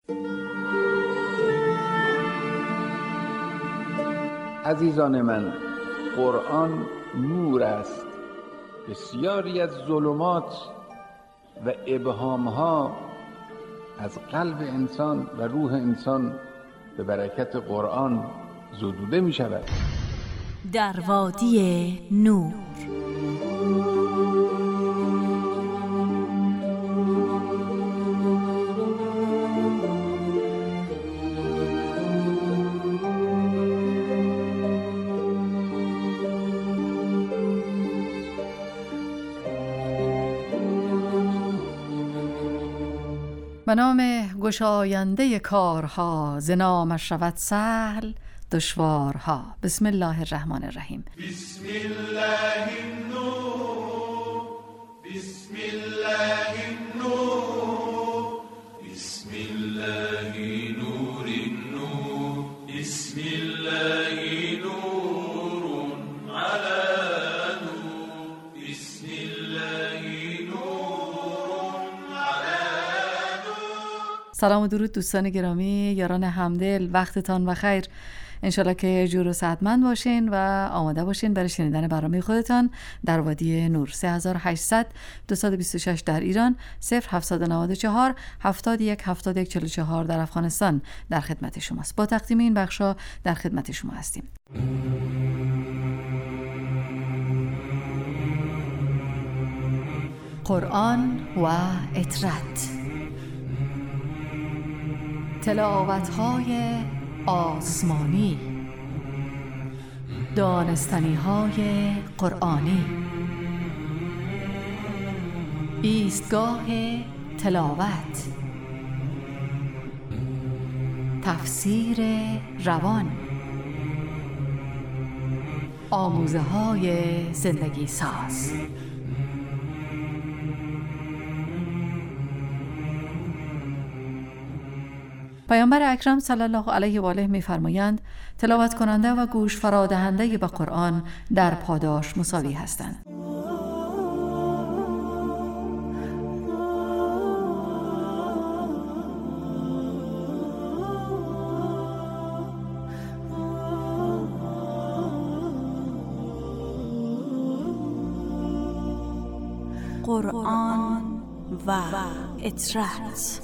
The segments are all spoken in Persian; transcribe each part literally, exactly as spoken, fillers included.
عزیزان من، قرآن نور است. بسیاری از ظلمات و ابهامها از قلب انسان و روح انسان به برکت قرآن زدوده می شود. در وادی نور. به نام گشاینده کارها، ز نامش شود سهل دشوارها. بسم الله الرحمن الرحیم. بسم الله النور، بسم الله النور، بسم الله نور النور، بسم الله نور على نور، بسم الله نور على نور. سلام و درود دوستان گرامی، یاران همدل، وقتتان بخیر. انشالله که جور و صحتمند باشین و آماده باشین برای شنیدن برنامه خودتان در وادی نور. سه هزار و هشتصد دویست و بیست و شش در ایران، صفر هفتصد و نود و چهار هفتاد و یک هفتاد و یک چهل و چهار در افغانستان در خدمت شماست. با تقدیم این بخشا در خدمت شما هستیم. قرآن و اطرت، تلاوت‌های آسمانی، دانستنی‌های قرآنی، ایستگاه تلاوت، تفسیر روان، آموزه‌های زندگی ساز. پیامبر اکرم صلی الله علیه و آله می‌فرمایند تلاوت کننده و گوش فرادهنده به قرآن در پاداش مساوی هستند. قرآن و اطرت.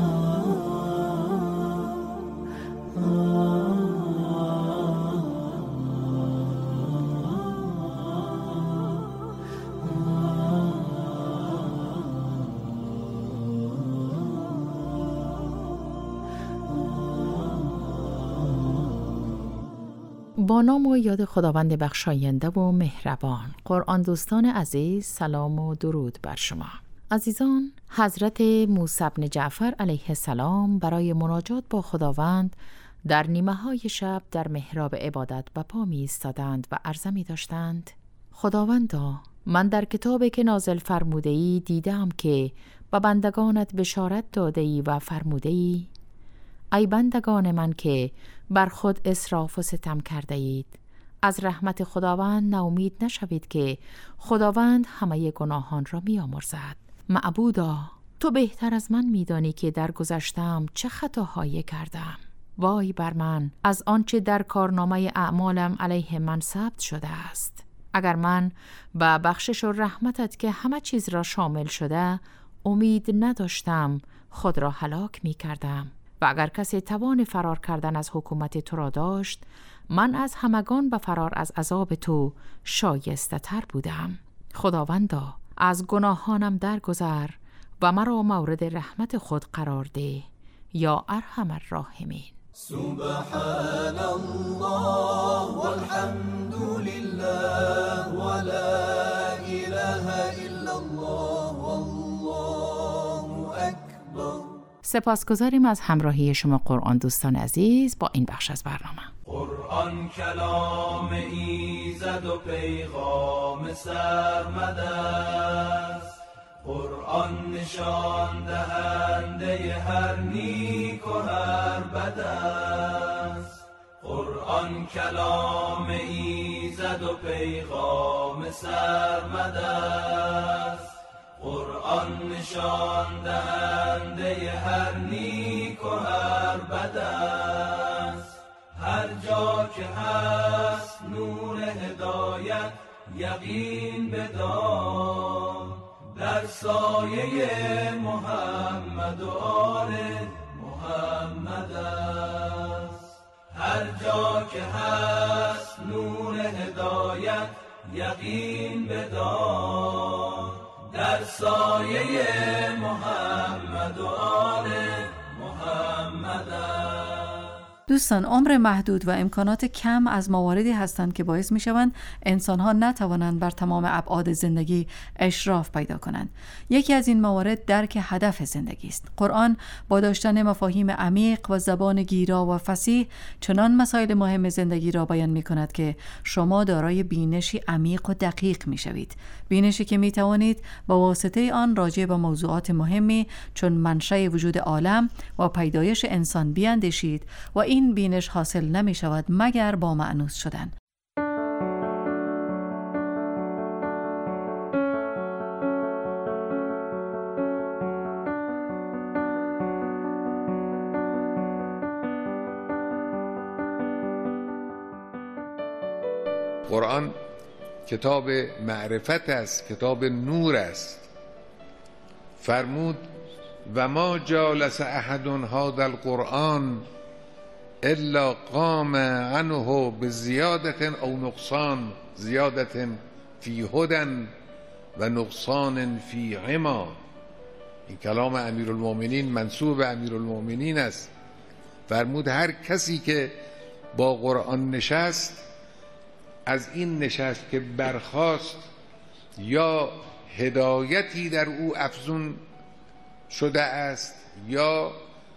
با نام و یاد خداوند بخشاینده و مهربان. قرآن دوستان عزیز، سلام و درود بر شما. عزیزان، حضرت موسی بن جعفر علیه السلام برای مناجات با خداوند در نیمه های شب در محراب عبادت به پا می ایستادند و عرضه می داشتند: خداوندا، من در کتابی که نازل فرموده ای دیدم که به بندگانت بشارت داده ای و فرموده ای ای بندگان من که بر خود اسراف و ستم کرده اید، از رحمت خداوند ناامید نشوید که خداوند همه گناهان را می آمرزد. معبودا، تو بهتر از من می دانی که در گذشتم چه خطاهایی کردم. وای بر من از آنچه در کارنامه اعمالم علیه من ثبت شده است. اگر من به بخشش و رحمتت که همه چیز را شامل شده امید نداشتم، خود را هلاک می کردم. و اگر کسی توان فرار کردن از حکومت تو را داشت، من از همگان به فرار از عذاب تو شایسته تر بودم. خداوندا، از گناهانم درگذر و مرا مورد رحمت خود قرار ده، یا ارحم الراحمین. سبحان الله والحمد لله ولا اله الا الله والله اکبر. سپاسگزاریم از همراهی شما قرآن دوستان عزیز با این بخش از برنامه. قرآن کلام ایزد و پیغام سرمد است، قرآن نشان دهنده هر نیک و هر بد است. قرآن کلام ایزد و پیغام سرمد است، قرآن نشان دهنده هر نیک و هر یقین بدار در سایه محمد و آل محمد است. هر جا که هست نور هدایت یقین بدار در سایه محمد و آل محمد است. دوستان، عمر محدود و امکانات کم از مواردی هستند که باعث می شوند انسان‌ها نتوانند بر تمام ابعاد زندگی اشراف پیدا کنند. یکی از این موارد درک هدف زندگی است. قرآن با داشتن مفاهیم عمیق و زبان گیرا و فصیح چنان مسائل مهم زندگی را بیان می کند که شما دارای بینشی عمیق و دقیق می شوید. بینشی که می توانید با واسطه آن راجع به موضوعات مهمی چون منشأ وجود عالم و پیدایش انسان بیاندیشید و این این بینش حاصل نمی شود مگر با مأنوس شدن. قرآن کتاب معرفت است، کتاب نور است. فرمود و ما جالس احد هذا القرآن الا قام عنه بزیادت او نقصان، زیادت فی هدن و نقصان فی عما. این کلام امیرالمؤمنین منسوب به امیرالمؤمنین است. فرمود هر کسی که با قرآن نشست، از این نشست که برخاست یا هدایتی در او افزون شده است یا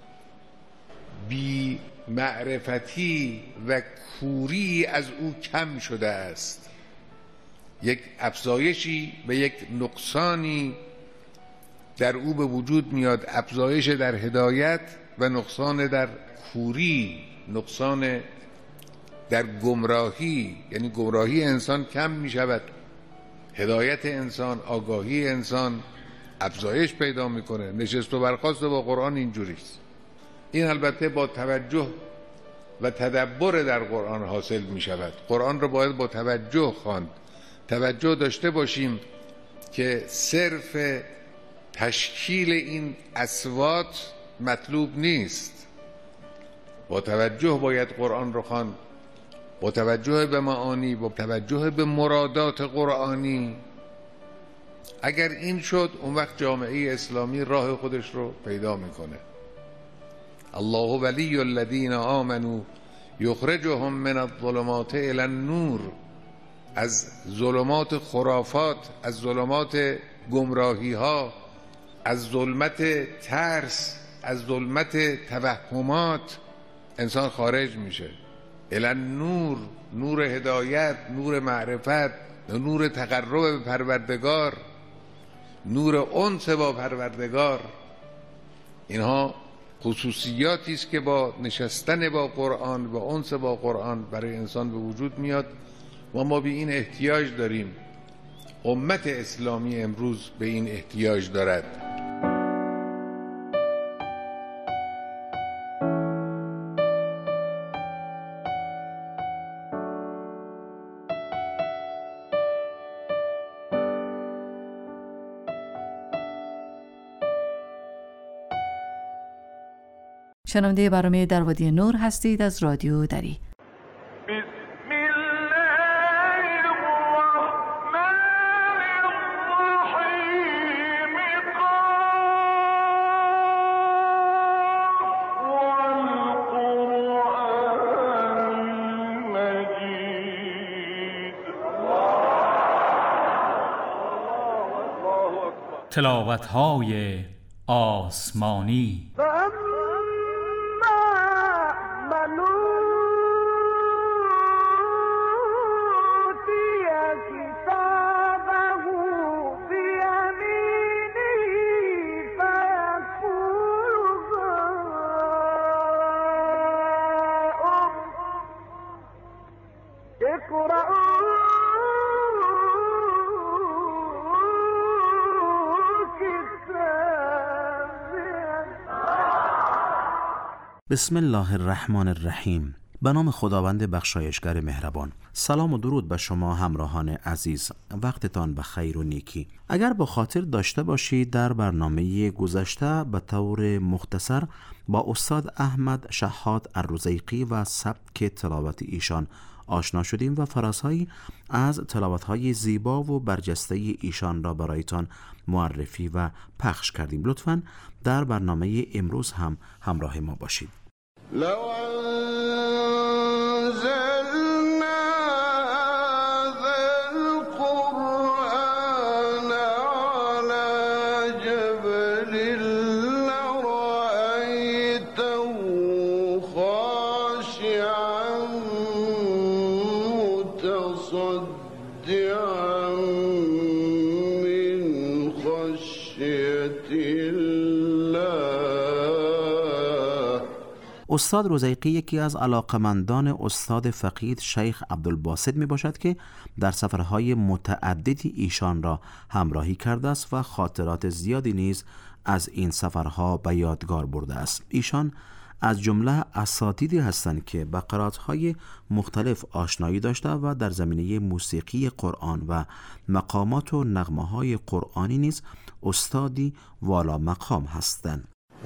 بی معرفتی و کوری از او کم شده است. یک افزایشی و یک نقصانی در او به وجود میاد، افزایش در هدایت و نقصان در کوری، نقصان در گمراهی، یعنی گمراهی انسان کم می شود، هدایت انسان، آگاهی انسان افزایش پیدا میکنه. نشست و برخاست با قرآن اینجوریست. این البته با توجه و تدبر در قرآن حاصل می شود. قرآن رو باید با توجه خواند. توجه داشته باشیم که صرف تشکیل این اصوات مطلوب نیست. با توجه باید قرآن رو خواند، با توجه به معانی، با توجه به مرادات قرآنی. اگر این شد، اون وقت جامعه اسلامی راه خودش رو پیدا میکنه. الله ولی الذین آمنوا یخرجهم من الظلمات الی النور. از ظلمات خرافات، از ظلمات گمراهی ها، از ظلمت ترس، از ظلمت توهمات انسان خارج میشه. الی النور، نور هدایت، نور معرفت، نور تقرب به پروردگار، نور انس با پروردگار. اینها خصوصیاتی است که با نشستن با قرآن و انس با قرآن برای انسان به وجود میاد و ما به این احتیاج داریم. امت اسلامی امروز به این احتیاج دارد. شنونده برنامه در وادی نور هستید از رادیو دری. تلاوت‌های آسمانی. بسم الله الرحمن الرحیم. به نام خداوند بخشایشگر مهربان. سلام و درود به شما همراهان عزیز، وقتتان به خیر و نیکی. اگر با خاطر داشته باشید در برنامه گذشته به طور مختصر با استاد احمد شحات الرزیقی و سبک تلاوت ایشان آشنا شدیم و فرازهایی از تلاوت‌های زیبا و برجسته ایشان را برایتان معرفی و پخش کردیم. لطفاً در برنامه امروز هم همراه ما باشید. استاد رزیقی یکی از علاقمندان استاد فقید شیخ عبدالباسط می باشد که در سفرهای متعددی ایشان را همراهی کرده است و خاطرات زیادی نیز از این سفرها به یادگار برده است. ایشان از جمله اساتیدی هستند که با قرائت‌های مختلف آشنایی داشته و در زمینه موسیقی قرآن و مقامات و نغمه‌های قرآنی نیز استادی والا مقام هستند.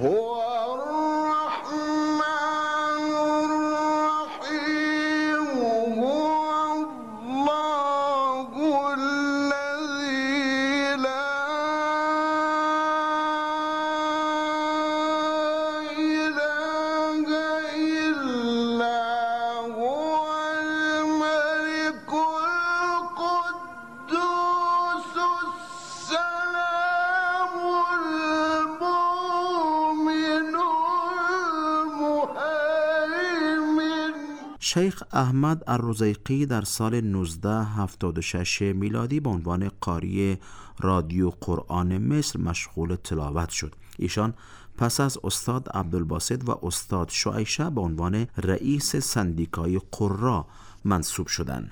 شیخ احمد الرزیقی در سال نوزده هفتاد و شش میلادی به عنوان قاری رادیو قرآن مصر مشغول تلاوت شد. ایشان پس از استاد عبدالباسط و استاد شعیشه به عنوان رئیس سندیکای قرا منصوب شدند.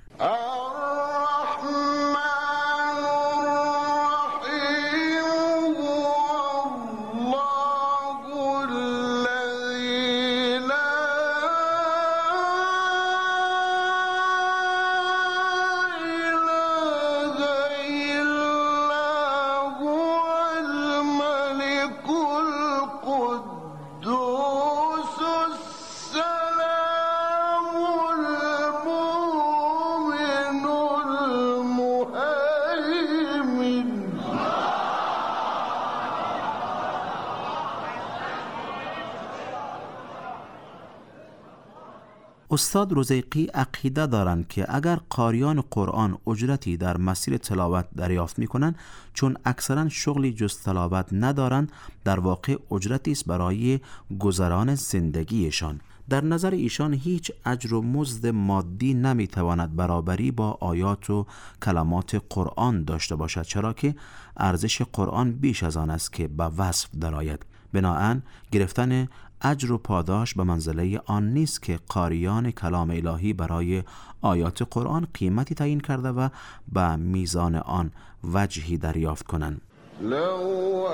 استاد رزیقی عقیده دارند که اگر قاریان قرآن اجرتی در مسیر تلاوت دریافت می‌کنند، چون اکثرا شغلی جز تلاوت ندارند، در واقع اجرتی است برای گذران زندگیشان. در نظر ایشان هیچ اجر و مزد مادی نمیتواند برابری با آیات و کلمات قرآن داشته باشد، چرا که ارزش قرآن بیش از آن است که به وصف درآید. بنابراین گرفتن اجر و پاداش به منزله آن نیست که قاریان کلام الهی برای آیات قرآن قیمتی تعیین کرده و به میزان آن وجهی دریافت کنند. لو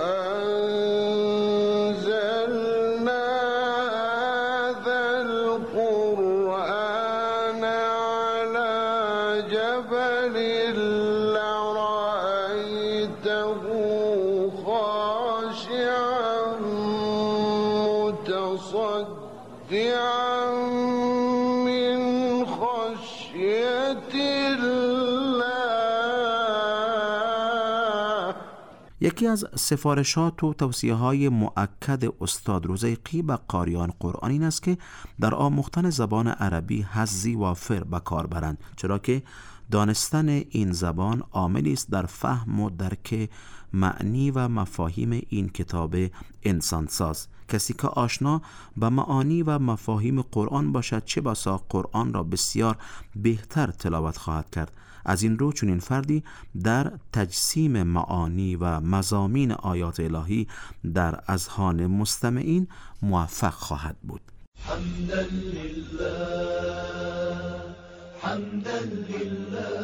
انزلنا هذا القرآن على جبل لرأيته خاشعا متصدعا من خشية الله. یکی از سفارشات و توصیه‌های مؤکد استاد رزیقی به قاریان قرآن این است که در آموختن زبان عربی حظی وافر به کار برند، چرا که دانستن این زبان عاملی است در فهم و درک معنی و مفاهیم این کتاب انسانساز. کسی که آشنا به معانی و مفاهیم قرآن باشد، چه بسا قرآن را بسیار بهتر تلاوت خواهد کرد. از این رو چون این فردی در تجسیم معانی و مضامین آیات الهی در اذهان مستمعین موفق خواهد بود. حمدا لله حمدا لله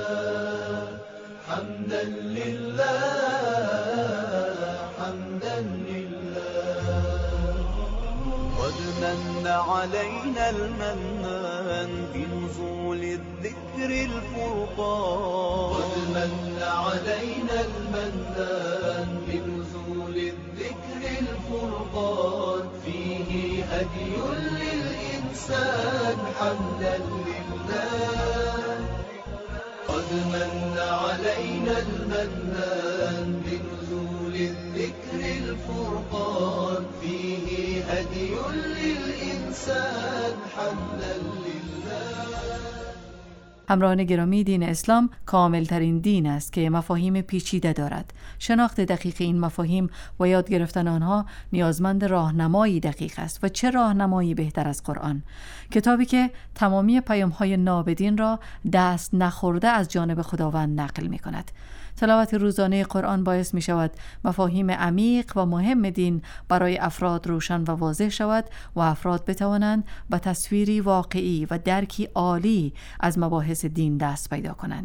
حمدا لله حمدا لله قد من علينا المنان بنزول الذكر الفرقان قد من علينا المنان بنزول الذكر الفرقان فيه هدي للإنسان حمدا لله قد من علينا المنان بنزول الذكر الفرقان فيه هدي للإنسان حمدا لله. همراهان گرامی، دین اسلام کامل ترین دین است که مفاهیم پیچیده دارد. شناخت دقیق این مفاهیم و یاد گرفتن آنها نیازمند راهنمایی دقیق است و چه راهنمایی بهتر از قرآن، کتابی که تمامی پیام‌های نابدین را دست نخورده از جانب خداوند نقل می‌کند. تلاوت روزانه قرآن باعث می شود مفاهیم عمیق و مهم دین برای افراد روشن و واضح شود و افراد بتوانند به تصویری واقعی و درکی عالی از مباحث دین دست پیدا کنند.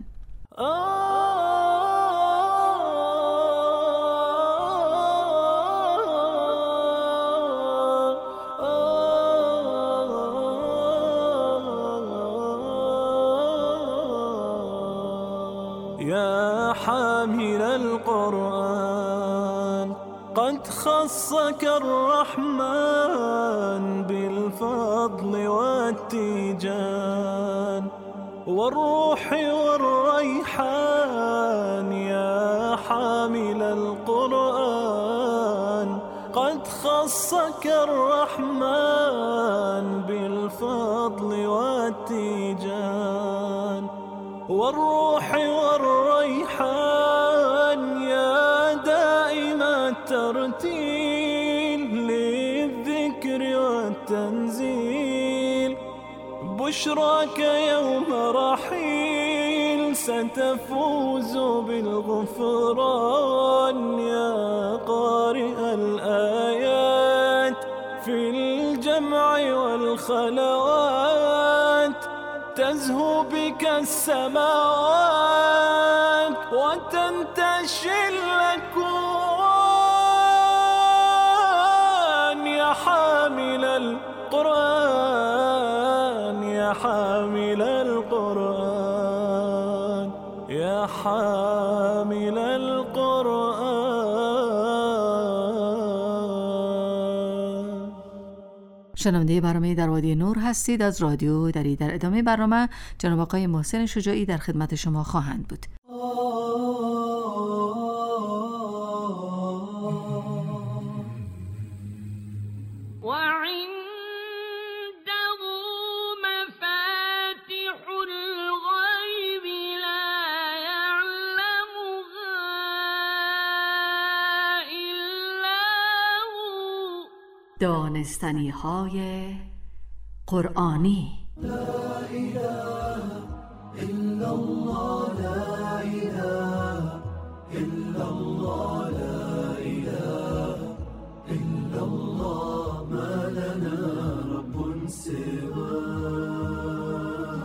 يا حامل القرآن قد خصك الرحمن بالفضل والتيجان والروح والريحان يا حامل القرآن قد خصك الرحمن بالفضل والتيجان والروح والريحان يا دائم الترتيل للذكر والتنزيل بشراك يوم رحيل ستفوز بالغفران يا قارئ الآيات في الجمع والخلوات تزهو بك السماوات وتنتشي الأكوان يا حامل القرآن يا حامل القرآن يا حامل القرآن. شنونده برنامه در وادی نور هستید از رادیو دری. در ادامه برنامه جناب آقای محسن شجاعی در خدمت شما خواهند بود. دانستنی های قرآنی. لا اله الا الله لا اله الا الله لا اله الا الله ما لنا رب سواه.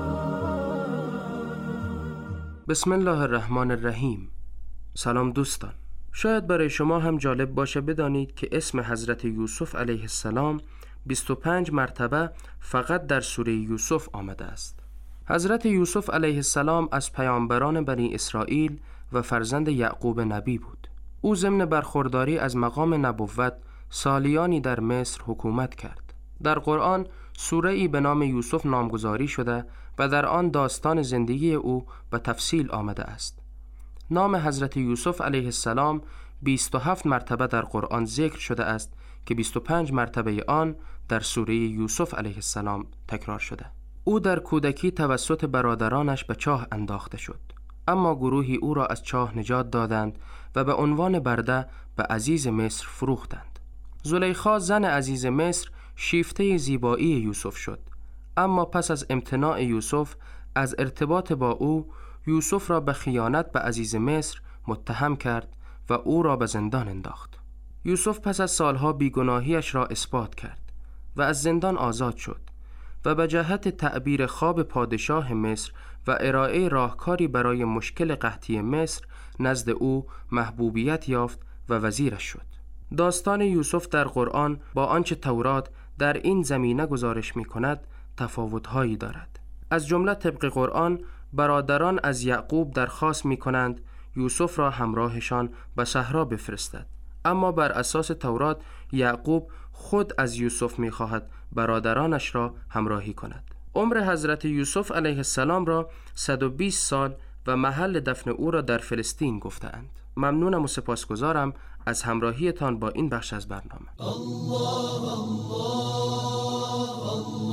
بسم الله الرحمن الرحیم. سلام دوستان، شاید برای شما هم جالب باشه بدانید که اسم حضرت یوسف علیه السلام بیست و پنج مرتبه فقط در سوره یوسف آمده است. حضرت یوسف علیه السلام از پیامبران بنی اسرائیل و فرزند یعقوب نبی بود. او ضمن برخورداری از مقام نبوت سالیانی در مصر حکومت کرد. در قرآن سوره‌ای به نام یوسف نامگذاری شده و در آن داستان زندگی او به تفصیل آمده است. نام حضرت یوسف علیه السلام بیست و هفت مرتبه در قرآن ذکر شده است که بیست و پنج مرتبه آن در سوره یوسف علیه السلام تکرار شده. او در کودکی توسط برادرانش به چاه انداخته شد، اما گروهی او را از چاه نجات دادند و به عنوان برده به عزیز مصر فروختند. زلیخا زن عزیز مصر شیفته زیبایی یوسف شد، اما پس از امتناع یوسف از ارتباط با او، یوسف را به خیانت به عزیز مصر متهم کرد و او را به زندان انداخت. یوسف پس از سالها بیگناهیش را اثبات کرد و از زندان آزاد شد و به جهت تعبیر خواب پادشاه مصر و ارائه راهکاری برای مشکل قحطی مصر نزد او محبوبیت یافت و وزیرش شد. داستان یوسف در قرآن با آنچه تورات در این زمینه گزارش می کند تفاوت‌هایی دارد. از جمله طبق قرآن برادران از یعقوب درخواست می کنند یوسف را همراهشان به صحرا بفرستد، اما بر اساس تورات یعقوب خود از یوسف می خواهد برادرانش را همراهی کند. عمر حضرت یوسف علیه السلام را صد و بیست سال و محل دفن او را در فلسطین گفتند. ممنونم و سپاسگزارم از همراهیتان با این بخش از برنامه. الله الله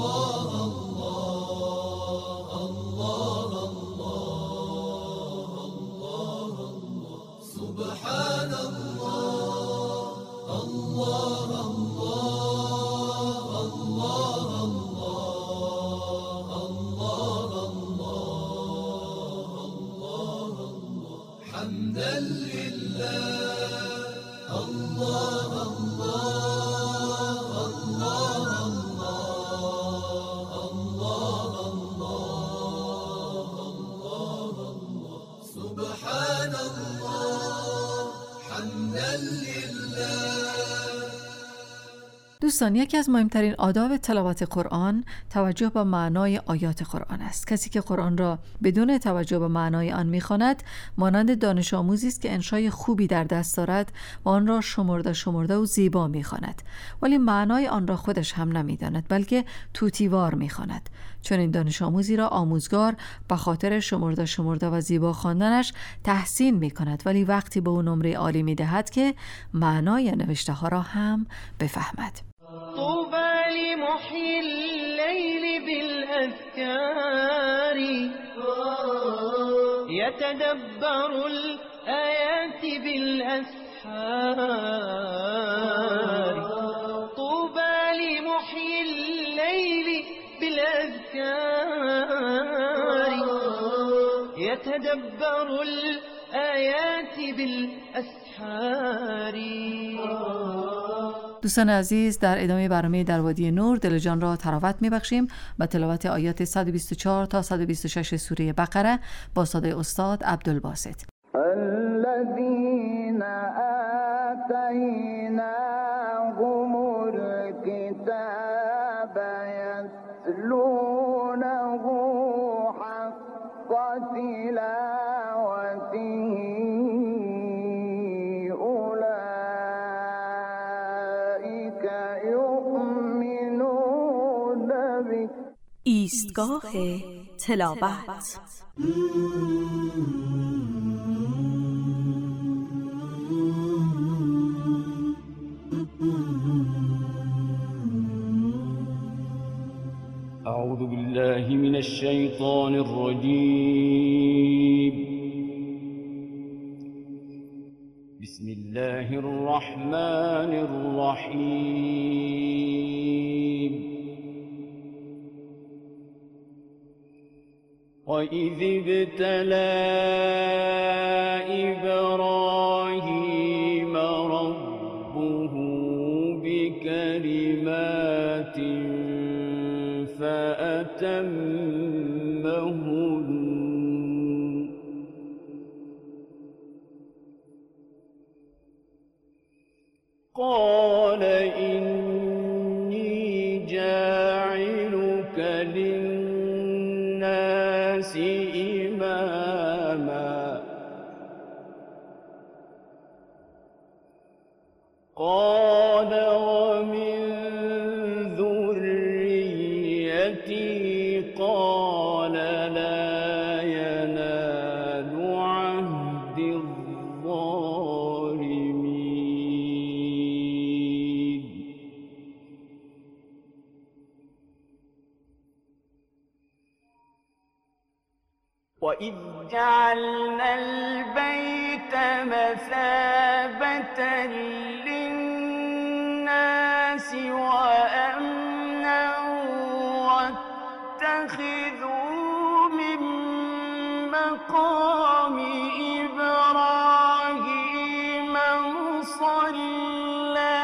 الله الله سبحان الله الله حمدا لله الله الله الله الله الله سبحان الله حمدا لله. دوستان، یکی از مهمترین آداب تلاوت قرآن توجه به معنای آیات قرآن است. کسی که قرآن را بدون توجه به معنای آن می‌خواند مانند دانش آموزی است که انشای خوبی در دست دارد و آن را شمرده شمرده و زیبا می‌خواند، ولی معنای آن را خودش هم نمی‌داند بلکه توتیوار می‌خواند. چون این دانش آموزی را آموزگار به خاطر شمرده شمرده و زیبا خواندنش تحسین می‌کند، ولی وقتی به او نمره عالی می‌دهد که معنای نوشته ها را هم بفهمد. طوبى لمحيي الليل بالأذكار يتدبر الآيات بالأسحار طوبى لمحيي الليل بالأذكار يتدبر الآيات بالأسحار. دوستان عزیز، در ادامه برنامه در وادی نور دل جان را تراوت می‌بخشیم با تلاوت آیات صد و بیست و چهار تا صد و بیست و شش سوره بقره با صدای استاد عبدالباسط. الذين آتيناهم الكتاب يتلونه حق تلاوته ایستگاه تلاوت. أعوذ بالله من الشيطان الرجيم. بسم الله الرحمن الرحيم. وَإِذِ ابْتَلَى إِبْرَاهِيمَ رَبُّهُ بِكَلِمَاتٍ فَأَتَمَّهُنَّ قَالَ إِنِّي جَاعِلُكَ لِلنَّاسِ إِمَامًا قَالَ وَمِنْ ذُرِّيَّتِي قَالَ لَا يَنَالُ عَهْدِ الظَّالِمِينَ. وَإِذْ جَعَلْنَا الْبَيْتَ مَثَابَةً لِلنَّاسِ وَأَمْنًا وَاتَّخِذُوا مِن مَّقَامِ إِبْرَاهِيمَ مُصَلًّى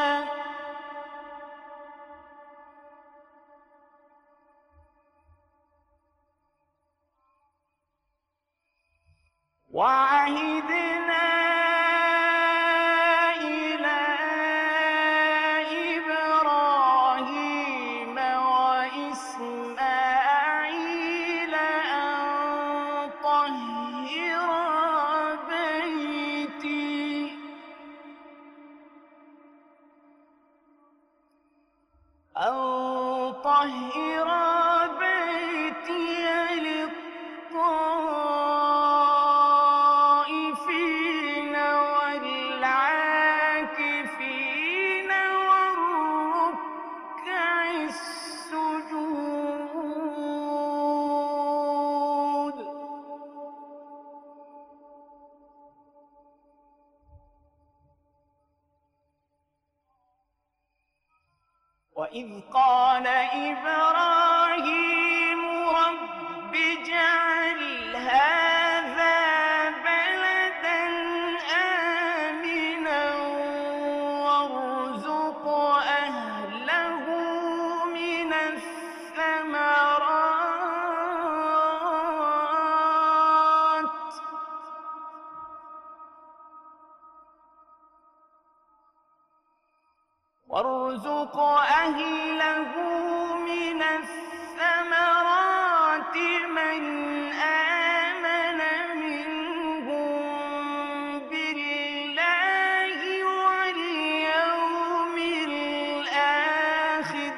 وَعَهِدْنَا إِلَى إِبْرَاهِيمَ طهر بيتي للطائفين والعاكفين والركع السجود. وإذ قال إبراهيم رب اجعل هذا بلدا آمنا وارزق أهله من الثمرات وارزق أهله من الثمرات من آمن منهم بالله واليوم الآخر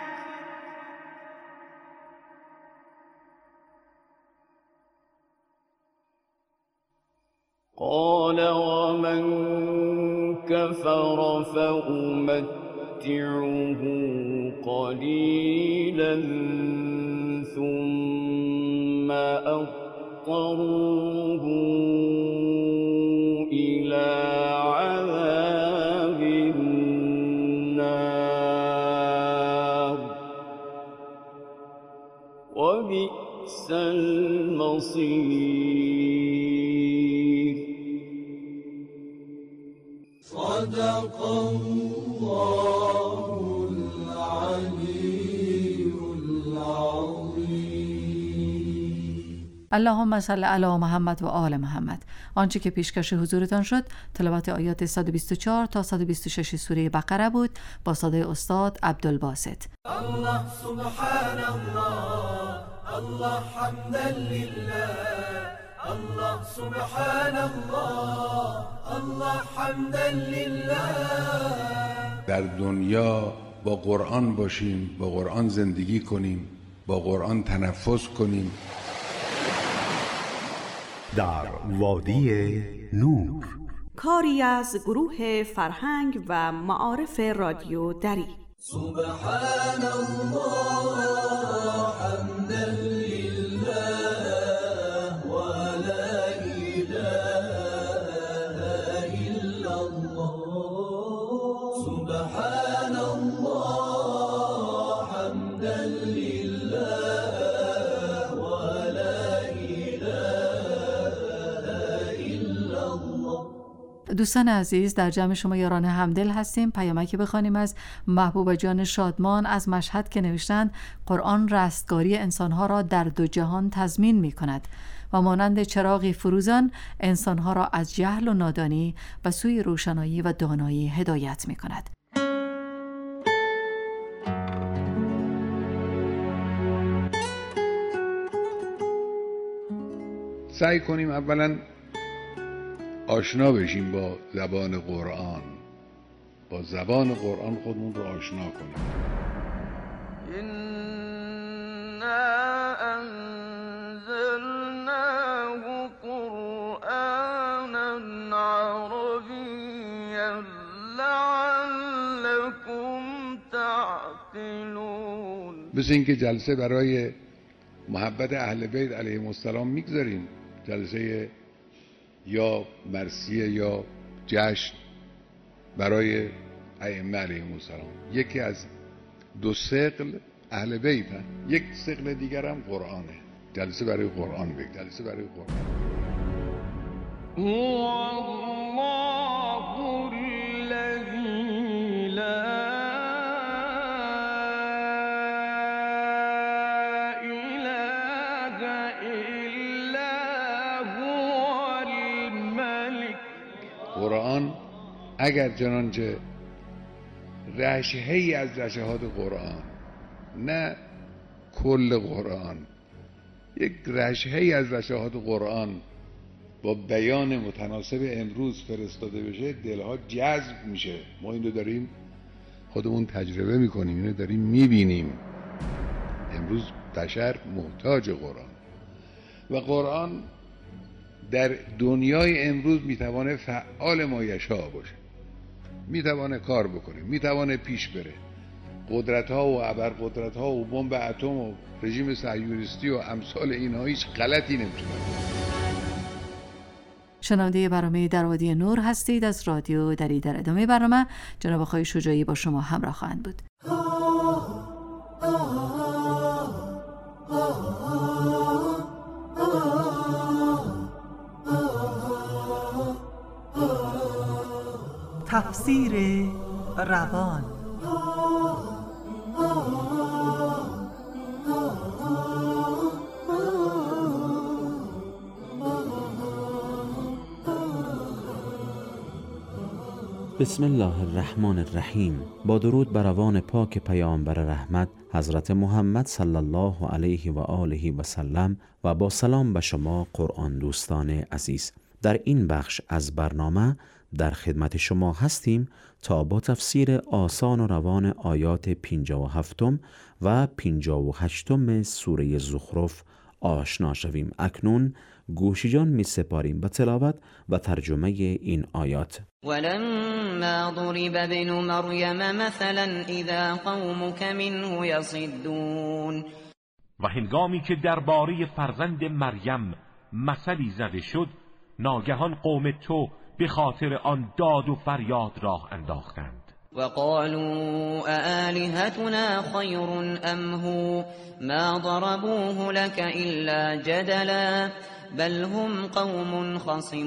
قال ومن كفر فأمتعه قليلا ثم أضطره إلى عذاب النار وبئس المصير. صدق الله العلي العظيم. اللهم صل علی محمد و آل محمد. آنچه که پیشکش حضورتان شد تلاوت آیات صد و بیست و چهار تا صد و بیست و شش سوره بقره بود با صدای استاد عبدالباسط. الله سبحان الله الله حمدا لله الله سبحان الله الله حمدا لله. در دنیا با قرآن باشیم، با قرآن زندگی کنیم، با قرآن تنفس کنیم. در وادی نور، کاری از گروه فرهنگ و معارف رادیو دری. سبحان الله حمدا لله و لا اله الا الله. سبحان الله حمدا لله و لا اله الا الله. دوستان عزیز، در جمع شما یاران همدل هستیم. پیامکی بخوانیم از محبوب جان شادمان از مشهد که نوشتند قرآن رستگاری انسانها را در دو جهان تضمین می کند و مانند چراغی فروزان انسانها را از جهل و نادانی به سوی روشنایی و دانایی هدایت می کند. سعی کنیم اولا آشنا بشیم با زبان قرآن، با زبان قرآن خودمون رو آشنا کنیم. إنا أنزلناه قرآنا عربيا لعلكم تعقلون. مثل اینکه جلسه برای محبت اهل بیت علیهم السلام میگذاریم، جلسه یا مرثیه یا جشن برای ائمه علیهم السلام. یکی از دو ثقل اهل بیت هست، یک ثقل دیگر هم قرآنه. جلسه برای قرآن بگید، جلسه برای قرآن. هو الله الذی لا اله الا هو الملک. قرآن اگر چنانچه رشحه‌ای از رشحات قرآن، نه کل قرآن، یک رشحه‌ای از رشحات قرآن با بیان متناسب امروز فرستاده بشه، دلها جذب میشه. ما این رو داریم خودمون تجربه میکنیم، اینو داریم میبینیم. امروز بشر محتاج قرآن و قرآن در دنیای امروز میتوانه فعال مایشاء باشه، میتوانه کار بکنه، میتوانه پیش بره. قدرت ها و ابرقدرت ها و بمب اتم و رژیم صهیونیستی و امثال اینها هیچ غلطی نمیتونه. شنونده برنامه در وادی نور هستید از رادیو دری. در ادامه برنامه جناب آقای شجاعی با شما همراه خواهند بود. تفسیر روان. بسم الله الرحمن الرحیم. با درود بر روان پاک پیامبر رحمت حضرت محمد صلی الله علیه و آله و سلم و با سلام به شما قرآن دوستان عزیز. در این بخش از برنامه در خدمت شما هستیم تا با تفسیر آسان و روان آیات پنجاه و هفت و پنجاه و هشت سوره زخرف آشنا شویم. اکنون گوش جان می سپاریم به تلاوت و ترجمه این آیات. ولما ضرب ابن مریم مثلا اذا قومك منه یصدون. و هنگامی که درباره فرزند مریم مثلی زده شد، ناگهان قوم تو به خاطر آن داد و فریاد راه انداختند. وقالوا آلهتنا خیر ام هو ما ضربوه لك الا جدلا بل هم قوم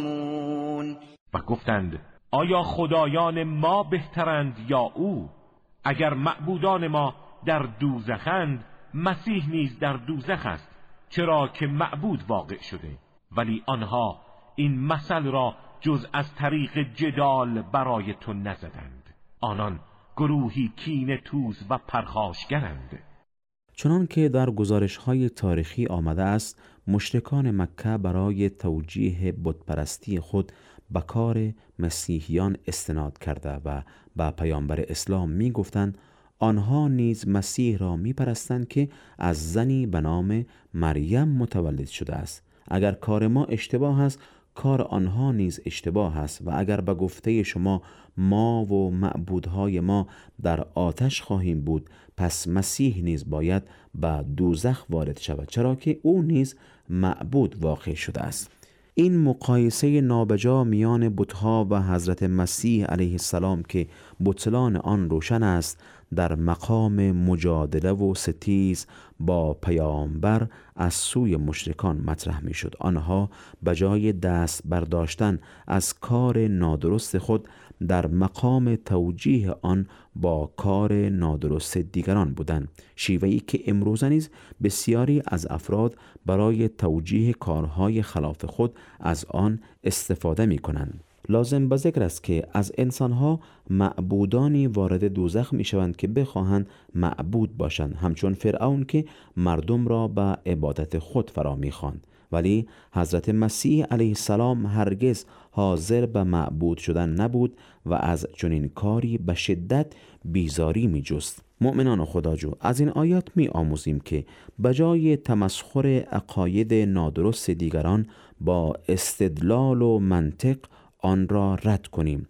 خصمون. و گفتند آیا خدایان ما بهترند یا او؟ اگر معبودان ما در دوزخند، مسیح نیز در دوزخ است، چرا که معبود واقع شده. ولی آنها این مثل را جز از طریق جدال برای تو نزدند. آنان گروهی کینه توز و پرخاشگرند. چنان که در گزارش‌های تاریخی آمده است، مشرکان مکه برای توجیه بتپرستی خود به کار مسیحیان استناد کرده و به پیامبر اسلام می گفتند آنها نیز مسیح را می پرستند که از زنی به نام مریم متولد شده است. اگر کار ما اشتباه است، کار آنها نیز اشتباه است و اگر به گفته شما ما و معبودهای ما در آتش خواهیم بود، پس مسیح نیز باید به دوزخ وارد شود، چرا که او نیز معبود واقع شده است. این مقایسه نابجا میان بت‌ها و حضرت مسیح علیه السلام که بطلان آن روشن است، در مقام مجادله و ستیز با پیامبر از سوی مشرکان مطرح می شد. آنها بجای دست برداشتن از کار نادرست خود در مقام توجیه آن با کار نادرست دیگران بودند، شیوهی که امروزه نیز بسیاری از افراد برای توجیه کارهای خلاف خود از آن استفاده می کنند. لازم به ذکر است که از انسانها معبودانی وارد دوزخ می شوند که بخواهند معبود باشند، همچون فرعون که مردم را به عبادت خود فرا می خواند. ولی حضرت مسیح علیه السلام هرگز حاضر به معبود شدن نبود و از چنین کاری به شدت بیزاری می جست. مؤمنان خداجو، از این آیات می آموزیم که بجای تمسخر عقاید نادرست دیگران با استدلال و منطق آن را رد کنیم.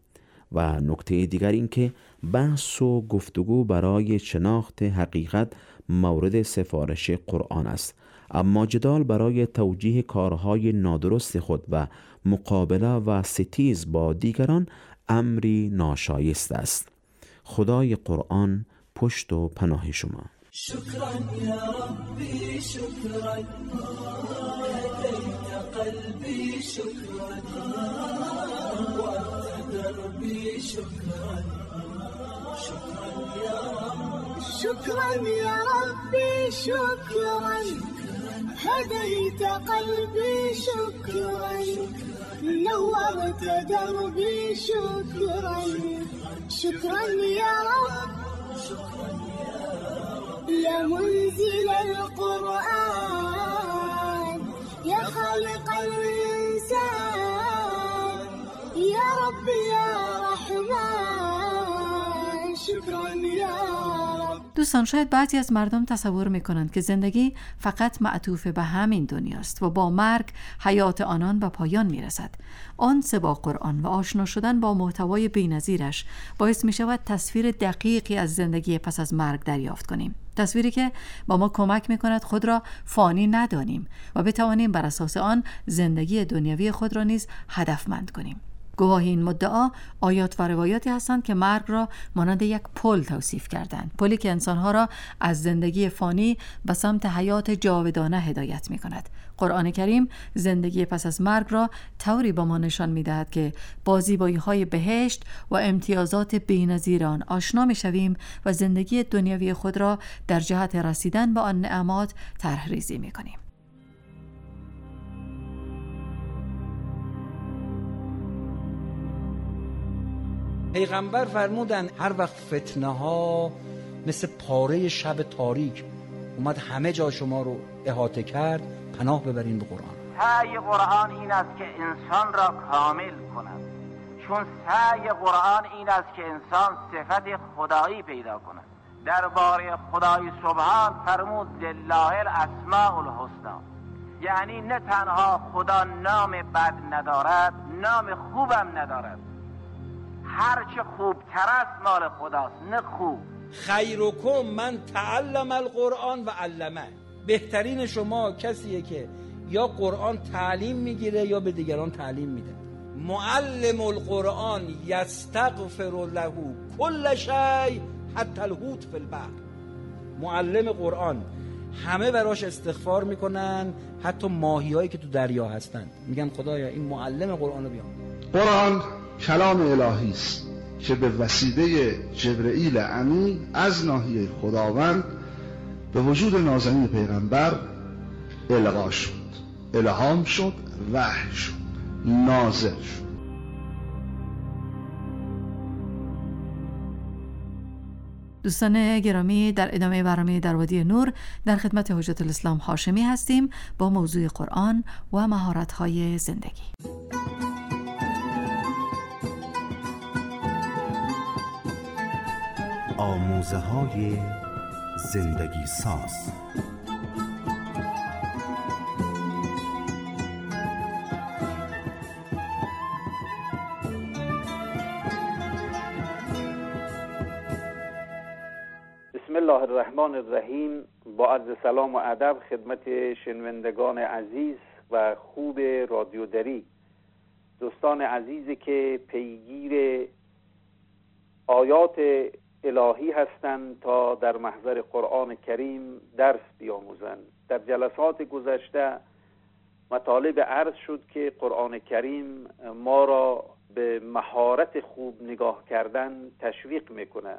و نکته دیگر این که بحث و گفتگو برای شناخت حقیقت مورد سفارش قرآن است، اما جدال برای توجیه کارهای نادرست خود و مقابله و ستیز با دیگران امری ناشایست است. خدای قرآن پشت و پناه شما. شکرا یا ربی شکرا هدیت قلبی شکرا وقت دربی شکرا شکرا یا رب شکرا یا ربی شکرا هدیت قلبی شکرا نورت دربی شکرا شکرا یا رب يا منزل القرآن يا خالق الإنسان يا رب يا رحمن شكرا يا رب. دوستان، شاید بعضی از مردم تصور میکنند که زندگی فقط معطوف به همین دنیاست و با مرگ حیات آنان به پایان میرسد. آنس با قرآن و آشنا شدن با محتوای بی‌نظیرش باعث میشود تصویر دقیقی از زندگی پس از مرگ دریافت کنیم. تصویری که با ما کمک میکند خود را فانی ندانیم و بتوانیم بر اساس آن زندگی دنیوی خود را نیز هدفمند کنیم. گواه این مدعا آیات و روایاتی هستند که مرگ را مانند یک پل توصیف کردند، پلی که انسانها را از زندگی فانی به سمت حیات جاودانه هدایت می کند. قرآن کریم زندگی پس از مرگ را طوری با ما نشان می دهد که با زیبایی‌های بهشت و امتیازات بی‌نظیر آن آشنا می شویم و زندگی دنیوی خود را در جهت رسیدن به آن نعمات طرح ریزی می کنیم. پیغمبر فرمودن هر وقت فتنه ها مثل پاره شب تاریک اومد همه جا شما رو احاطه کرد، پناه ببرین به قرآن. سعی قرآن این است که انسان را کامل کند، چون سعی قرآن این است که انسان صفت خدایی پیدا کند. درباره خدای سبحان فرمود لله الاسماء الحسنی، یعنی نه تنها خدا نام بد ندارد، نام خوبم ندارد. هرچه خوبتر است مال خداست، نه خوب. خیرکم من تعلم القرآن و علمه. بهترین شما کسیه که یا قرآن تعلیم میگیره یا به دیگران تعلیم میده. معلم القرآن یستغفر له کل شیء حتی الحوت فی البحر. معلم قرآن همه براش استغفار میکنن، حتی ماهیایی که تو دریا هستن میگن خدایا این معلم قرآن رو بیام. قرآن کلام الهی است که به وسیله جبرئیل امین از ناحیه خداوند به وجود نازنین پیغمبر القا شد، الهام شد، وحی شد، نازل شد. دوستان گرامی، در ادامه برنامه در وادی نور در خدمت حجت الاسلام هاشمی هستیم با موضوع قرآن و مهارت‌های زندگی. آموزه های زندگی ساز. بسم الله الرحمن الرحیم. با عرض سلام و ادب خدمت شنوندگان عزیز و خوب رادیو دری، دوستان عزیزی که پیگیر آیات الهی هستند تا در محضر قرآن کریم درس بیاموزند. در جلسات گذشته مطالب عرض شد که قرآن کریم ما را به مهارت خوب نگاه کردن تشویق میکنه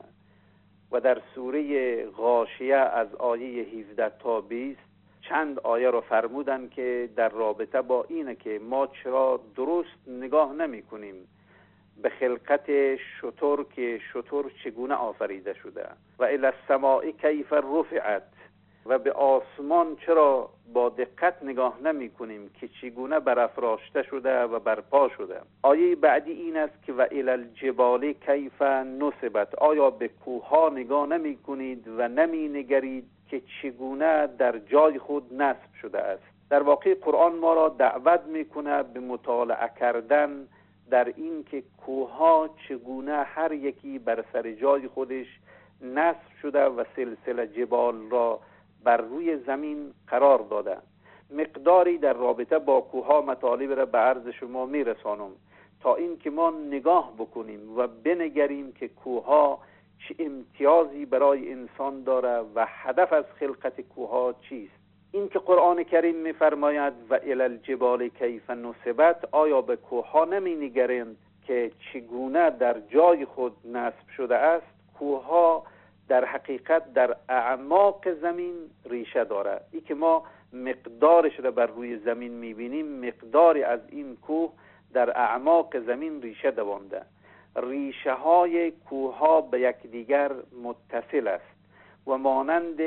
و در سوره غاشیه از آیه هفده تا بیست چند آیه را فرمودن که در رابطه با اینه که ما چرا درست نگاه نمی کنیم به خلقت شتر که شتر چگونه آفریده شده و الی السماء کیف رفعت، و به آسمان چرا با دقت نگاه نمی کنیم که چگونه برافراشته شده و برپا شده. آیه بعدی این است که و الی الجبال کیف نصبت، آیا به کوهها نگاه نمی کنید و نمی نگرید که چگونه در جای خود نصب شده است. در واقع قرآن ما را دعوت میکنه به مطالعه کردن در این که کوهها چگونه هر یکی بر سر جای خودش نصب شده و سلسله جبال را بر روی زمین قرار داده. مقداری در رابطه با کوهها مطالب را به عرض شما میرسانم تا این که ما نگاه بکنیم و بنگریم که کوهها چه امتیازی برای انسان داره و هدف از خلقت کوهها چیست. این که قرآن کریم می‌فرماید و الی الجبال کیف نصبت، آیا به کوهها نمی‌نگرند که چگونه در جای خود نصب شده است؟ کوهها در حقیقت در اعماق زمین ریشه داره. ای که ما مقدارش را بر روی زمین می‌بینیم، مقداری از این کوه در اعماق زمین ریشه دوانده. ریشه های کوهها به یکدیگر متصل است و مانند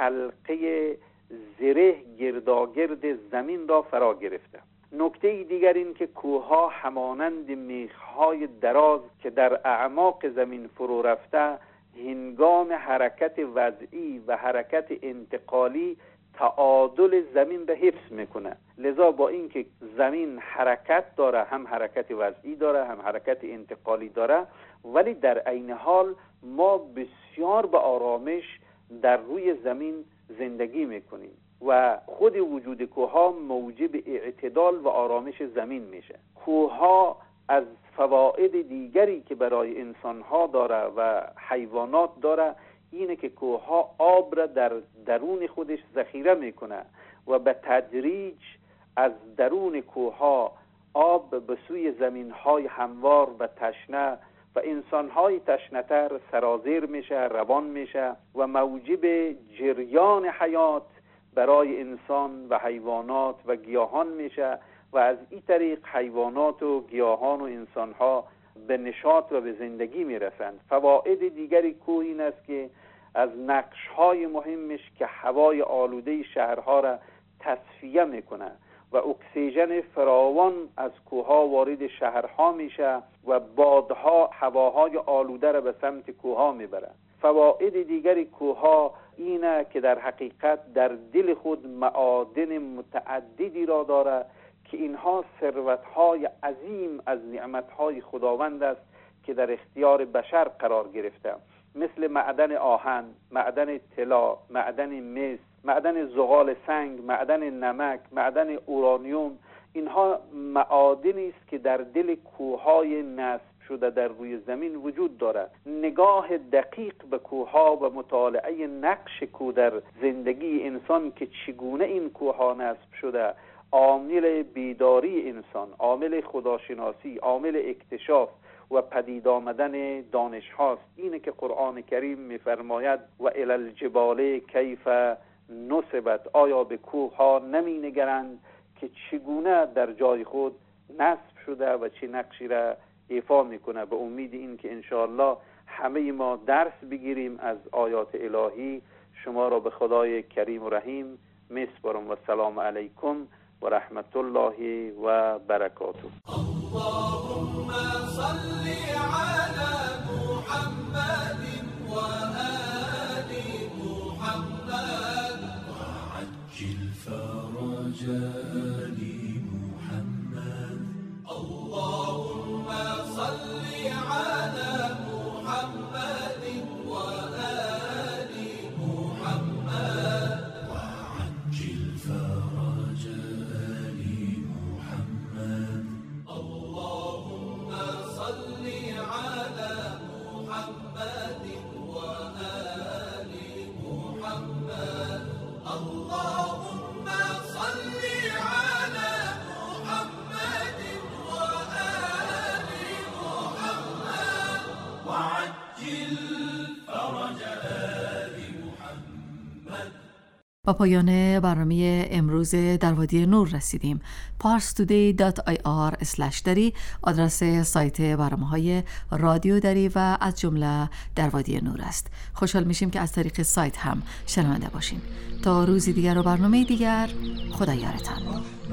حلقه زره گرداگرد زمین را فرا گرفته. نکته دیگر این که کوهها همانند میخهای دراز که در اعماق زمین فرو رفته هنگام حرکت وضعی و حرکت انتقالی تعادل زمین را حفظ میکنه. لذا با اینکه زمین حرکت داره، هم حرکت وضعی داره هم حرکت انتقالی داره، ولی در عین حال ما بسیار به آرامش در روی زمین زندگی میکنیم و خود وجود کوه‌ها موجب اعتدال و آرامش زمین میشه. کوه‌ها از فواید دیگری که برای انسان‌ها داره و حیوانات داره اینه که کوه‌ها آب را در درون خودش ذخیره میکنه و به تدریج از درون کوه‌ها آب به سوی زمین‌های هموار و تشنه و انسان‌های تشنه‌تر سرازیر میشه، روان میشه و موجب جریان حیات برای انسان و حیوانات و گیاهان میشه و از این طریق حیوانات و گیاهان و انسان‌ها به نشاط و به زندگی میرسند. فواید دیگری کوه این است که از نقش‌های مهمش که هوای آلوده شهرها را تصفیه میکنه و اکسیژن فراوان از کوه‌ها وارد شهرها میشه و بادها هواهای آلوده را به سمت کوه‌ها میبره. فواید دیگری کوه‌ها اینه که در حقیقت در دل خود معادن متعددی را داره که اینها ثروت‌های عظیم از نعمت‌های خداوند است که در اختیار بشر قرار گرفته، مثل معدن آهن، معدن طلا، معدن مس، معدن زغال سنگ، معدن نمک، معدن اورانیوم. اینها معادنی است که در دل کوه‌های نصب شده در روی زمین وجود دارد. نگاه دقیق به کوه‌ها و مطالعه نقش کوه در زندگی انسان که چگونه این کوه‌ها نصب شده عامل بیداری انسان، عامل خداشناسی، عامل اکتشاف و پدید آمدن دانش هاست. اینه که قرآن کریم می‌فرماید و الی الجبال کیف نصبت، آیا به کوه ها نمی نگرند که چگونه در جای خود نصب شده و چه نقشی را ایفا میکنه. به امید این که انشاءالله همه ما درس بگیریم از آیات الهی. شما را به خدای کریم و رحیم میسپارم و سلام علیکم و رحمت الله و برکاته. اللهم صل علی محمد و آل محمد وعجل فرج آل محمد. اللهم صل علی محمد و آل محمد وعجل فرج آل محمد. اللهم صل على محمد وآل محمد. اللهم صل على محمد وآل محمد وعجل فرج آل محمد. با پایان برنامه امروز در وادی نور رسیدیم. پارس تودی دات آی آر اسلش دری آدرس سایت برنامه‌های رادیو دری و از جمله در وادی نور است. خوشحال میشیم که از طریق سایت هم شنونده باشین. تا روزی دیگر و برنامه دیگر، خدا یارتان.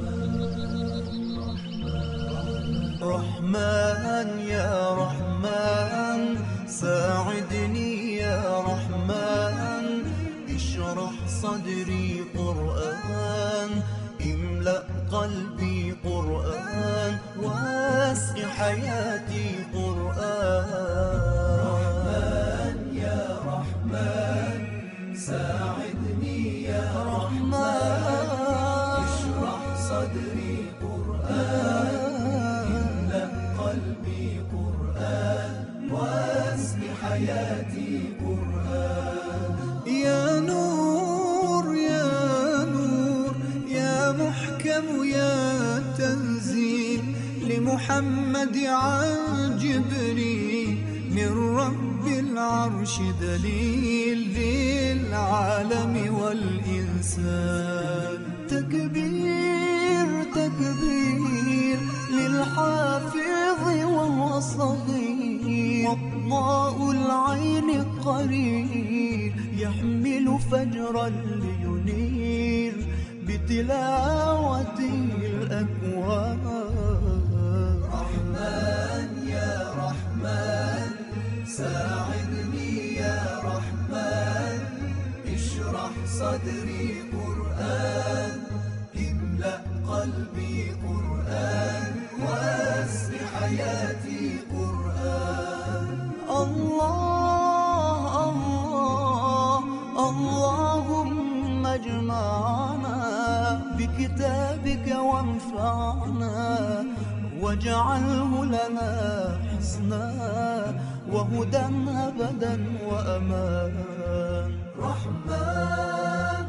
رحمن یا رحمن ساعدني يا رحمن اشرح صدري قرآن املأ قلبي قرآن واسع حياتي قرآن. رحمن يا رحمن ساعدني يا رحمن اشرح صدري قرآن املأ قلبي قرآن واسع حياتي قرآن. يا نور يا نور يا محكم يا تنزيل لمحمد عن جبريل من رب العرش دليل للعالم والإنسان. تكبير تكبير للحافظ وهو صغير وضاء العين قرير يحمل فجرا لينير بتلاوته الأكوان. رحمن يا رحمن ساعدني يا اشرح صدري قرآن املأ قلبي قرآن واسع حياتي قرآن الله الله اللهم اجمعنا بكتابك وانفعنا واجعله لنا حسنا وهدى أبدا وأمان رحمن